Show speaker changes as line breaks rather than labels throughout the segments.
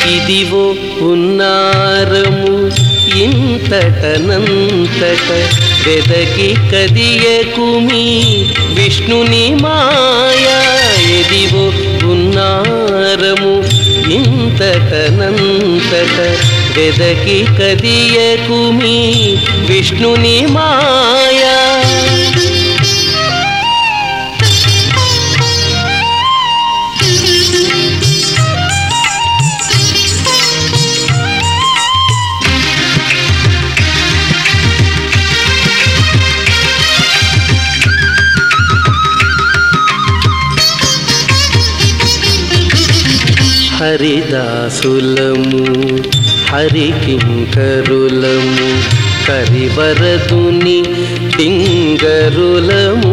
ఇదివో ఉన్నారము ఇంతటనంతట వెదకి కదియకుమి విష్ణుని మాయా. ఇదివో ఉన్నారము ఇంతటనంతట వెదకి కదియకుమి విష్ణుని మాయా. హరిదాసులము హరికింకరులము కరివరదుని పింగరులము.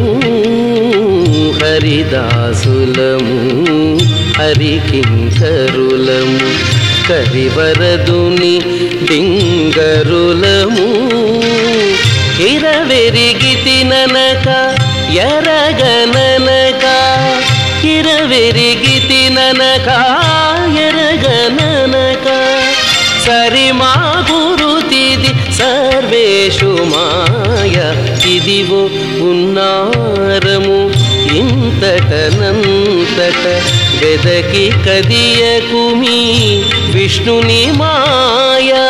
హరిదాసులము హరికింకరులము కరివరదుని పింగరులము. ఇరవెరిగితి ననక ఎరగననక ఇరవెరిగితి ననక ఎరగననక సరిమా గురుతిది సర్వేషు మాయ. ఇదివో ఉన్నారము ఇంతటనంతట వెదకి కదియకుమి విష్ణుని మాయా.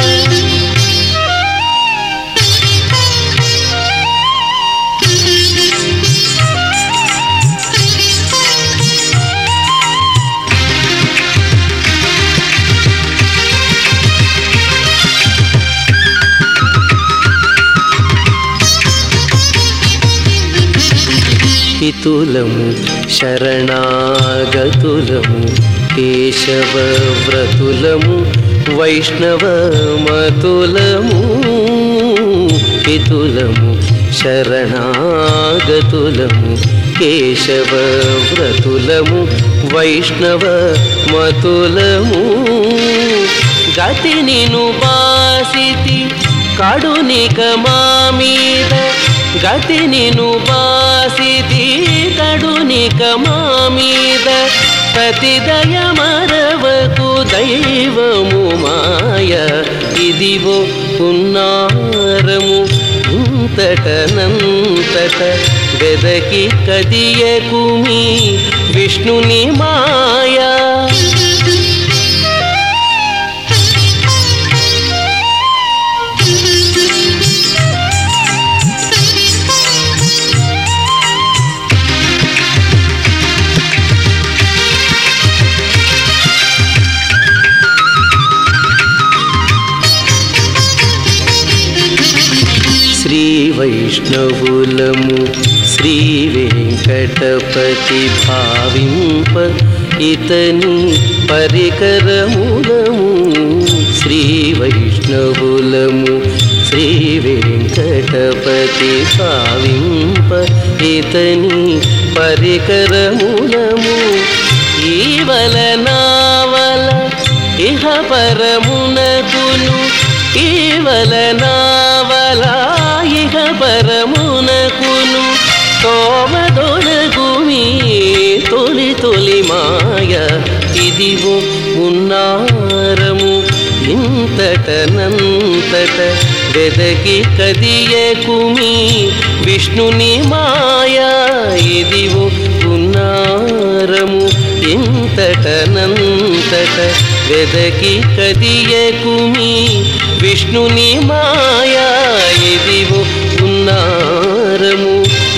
హితులము శరణాగతులము కేశవ వ్రతులము వైష్ణవ మతులము. హితులము శరణాగతులము కేశవ వ్రతులము వైష్ణవ మతులము. గతి నిను బాసితి కడునిక మామీద గతి నిను బాసితి కడునిక మామీద ప్రతిదయ మరవకు దైవము మాయ. ఇదివో ఉన్నారము ఇంతటనంతట వెదకి కదియకుమి విష్ణుని మాయా. శ్రీ వైష్ణవులము శ్రీ వెంకటపతి భావింప ఇతని పరికరములము. శ్రీ వైష్ణవులము శ్రీ వెంకటపతి భావింప ఇతని పరికరములము. ఈవల నావల ఇహ పరమునకును ఈవల నావల ఇహ పరమునకును తోమదొలగుమి తొలి తొలి మాయ. ఇదివో ఉన్నారము ఇంతటనంతట వెదకి కదియకుమి విష్ణుని మాయా. ఇదివో ఉన్నారము ఇంతటనంతట వెదకి కదియకుమి విష్ణుని మాయా. ఇదివో ఉన్నారము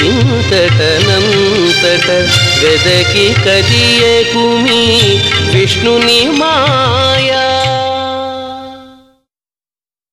ఇంతటనంతట వెదకి కదియకుమి విష్ణుని మాయా.